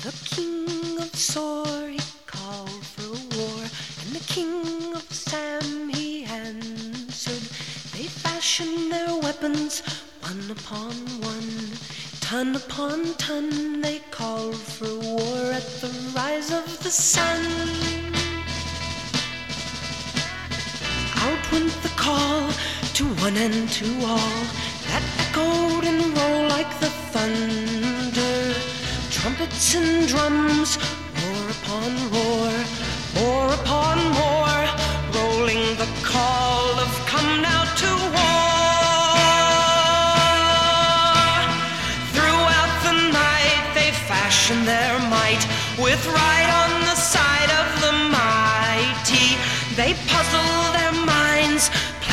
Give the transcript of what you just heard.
The king of Sor, he called for war, and the king of Sam, he answered. They fashioned their weapons, one upon one, ton upon ton. They called for war at the rise of the sun. Out went the call to one and to all, that echoed and rolled like the thunder. Trumpets and drums, roar upon roar, more upon more, rolling the call of come now to war. Throughout the night they fashioned their might with